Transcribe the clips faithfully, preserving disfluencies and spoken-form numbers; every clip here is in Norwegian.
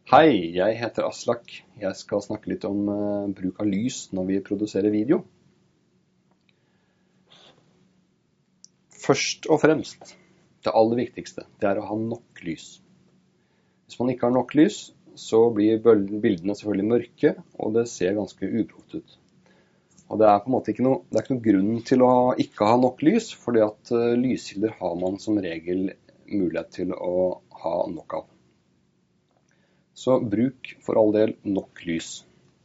Hei, jeg heter Aslak. Jeg skal snakke litt om uh, bruk av lys når vi produserer video. Først og fremst, det aller viktigste, det er å ha nok lys. Hvis man ikke har nok lys, så blir bildene selvfølgelig mørke, og det ser ganske uproft ut. Og det er på en måte ikke noe, det er ikke noe grunn til å ikke ha nok lys, fordi at uh, lyskilder har man som regel mulighet til å ha nok av. Så bruk for all del nok lys.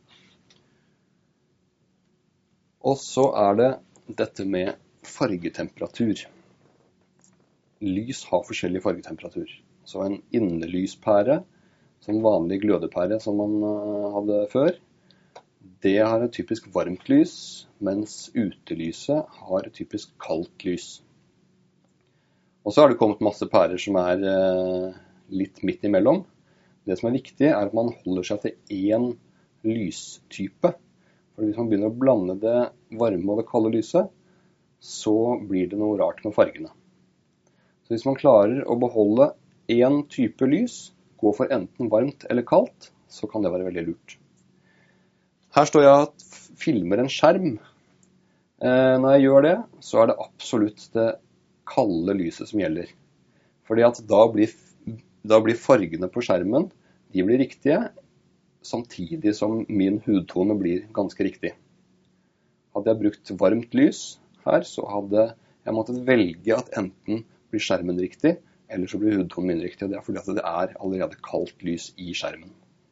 Og så er det dette med fargetemperatur. Lys har forskjellig fargetemperatur. Så en innelyspære, som vanlig glødepære som man hadde før, det har et typisk varmt lys, mens utelyset har et typisk kaldt lys. Og så har det kommet masse pærer som er litt midt imellom. Det som er viktig er at man holder seg til én lystype. For hvis man begynner å blande det varme og det kalde lyset, så blir det noe rart med fargene. Så hvis man klarer å beholde én type lys, gå for enten varmt eller kaldt, så kan det være veldig lurt. Her står jeg og filmer en skjerm. Eh, når jeg gjør det, så er det absolutt det kalde lyset som gjelder. Fordi at da blir Da blir fargene på skjermen, de blir riktige, samtidig som min hudtone blir ganske riktig. Hadde jeg brukt varmt lys her, så hadde jeg måttet velge at enten blir skjermen riktig, eller så blir hudtonen min riktig. Og det er fordi at det er allerede kaldt lys i skjermen.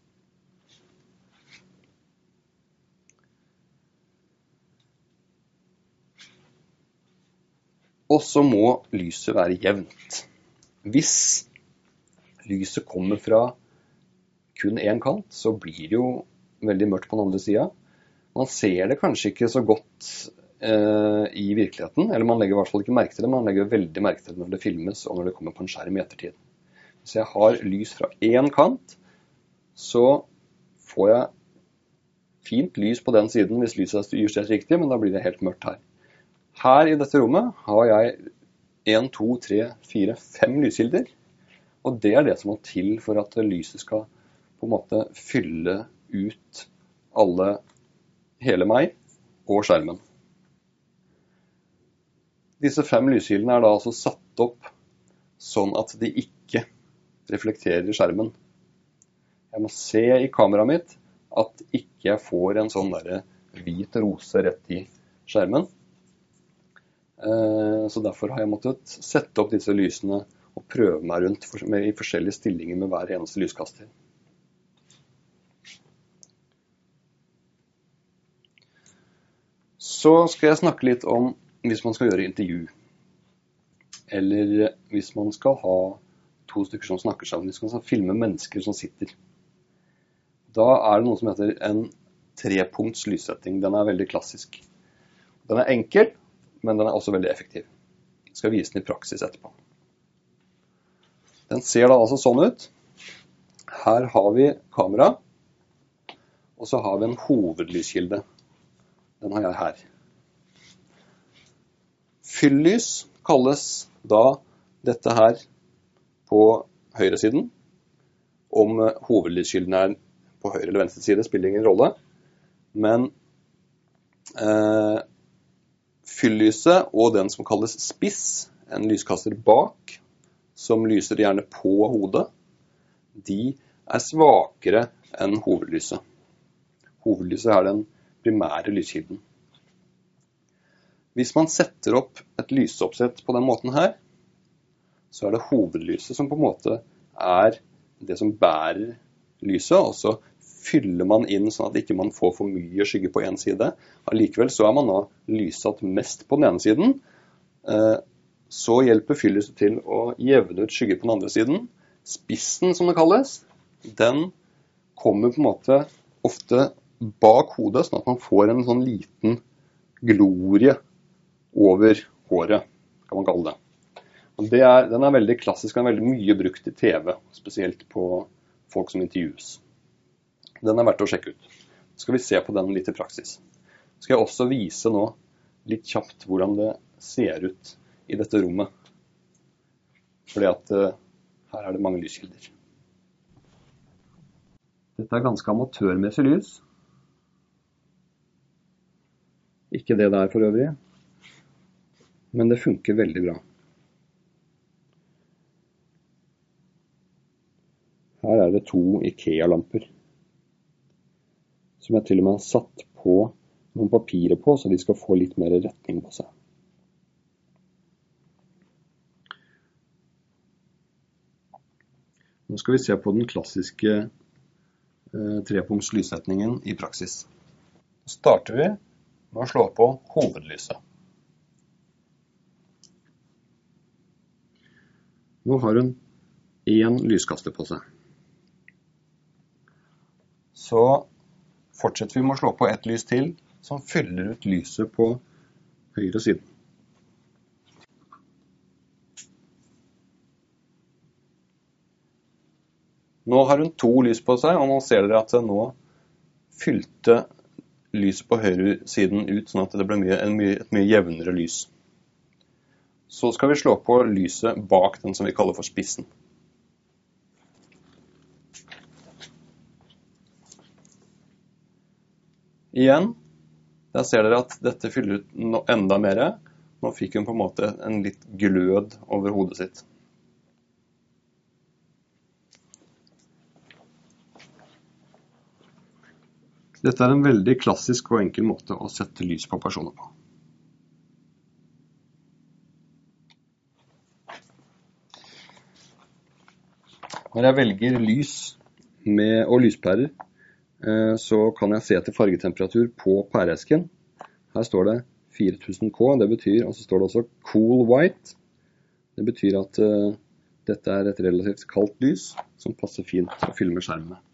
Og så må lyset være jevnt. Hvis lyset kommer fra kun en kant, så blir det jo veldig mørkt på den andre siden. Man ser det kanskje ikke så godt eh, i virkeligheten, eller man legger i hvert fall ikke merke til det, man legger veldig merke til det når det filmes og når det kommer på en skjerm i ettertid. Hvis jeg har lys fra en kant, så får jeg fint lys på den siden hvis lyset er justert riktig, men da blir det helt mørkt her. Her i dette rommet har jeg en, to, tre, fire, fem lyskilder. Og det er det som må til for at lyset skal på en måte fylle ut alle, hele meg og skjermen. Disse fem lyskildene er da altså satt opp sånn at de ikke reflekterer i skjermen. Jeg må se i kameraet mitt at ikke jeg får en sånn der hvit rose rett i skjermen. Så derfor har jeg måttet sette opp disse lysene og prøve meg rundt i forskjellige stillinger med hver eneste lyskaster. Så skal jeg snakke litt om hvis man skal gjøre intervju, eller hvis man skal ha to stykker som snakker sammen, hvis man skal filme mennesker som sitter. Da er det noe som heter en trepunkts lyssetting. Den er veldig klassisk. Den er enkel, men den er også veldig effektiv. Jeg skal vise den i praksis etterpå. Den ser da altså sånn ut. Her har vi kamera, og så har vi en hovedlyskilde. Den har jeg her. Fylllys kalles da dette her på høyre siden. Om hovedlyskilden er på høyre eller venstre side spiller ingen rolle. Men eh, fylllyset og den som kalles spiss, en lyskaster bak, som lyser gjerne på hodet, de er svakere enn hovedlyset. Hovedlyset er den primære lyskilden. Hvis man setter opp et lysoppsett på den måten her, så er det hovedlyset som på en måte er det som bærer lyset, og så fyller man inn sånn at ikke man får for mye skygge på en side. Allikevel så er man nå lysatt mest på den ene siden, så hjelper fylllyset til å jevne ut skygge på den andre siden. Spissen, som det kalles, den kommer på en måte ofte bak hodet, sånn at man får en sånn liten glorie over håret, kan man kalle det. Og det er, den er veldig klassisk, den er veldig mye brukt i T V, spesielt på folk som intervjues. Den er verdt å sjekke ut. Så skal vi se på den litt i praksis. Så skal jeg også vise nå litt kjapt hvordan det ser ut i dette rommet. Fordi at uh, her er det mange lyskilder. Dette er ganske amatørmessig lys. Ikke det der for øvrig, men det funker veldig bra. Her er det to IKEA-lamper, som jeg til og med har satt på noen papirer på, så de skal få litt mer retning på seg. Nå skal vi se på den klassiske eh, trepunkts lyssetningen i praksis. Så starter vi med å slå på hovedlyset. Nå har hun en lyskaster på seg. Så fortsetter vi med å slå på et lys til, som fyller ut lyset på høyre siden. Nå har hun to lys på seg, og nå ser dere at det nå fylte lyset på høyre siden ut, sånn at det ble mye, en mye, et mye jevnere lys. Så skal vi slå på lyset bak den som vi kaller for spissen. Igjen, der ser dere at dette fyller ut enda mer. Nå fikk hun på en måte en litt glød over hodet sitt. Dette er en veldig klassisk og enkel måte å sette lys på personer på. Når jeg velger lys med, og lyspærer, så kan jeg se til fargetemperatur på pæreesken. Her står det fire tusen K, det betyr, og så står det også cool white. Det betyr at uh, dette er et relativt kaldt lys som passer fint å filme skjermen med.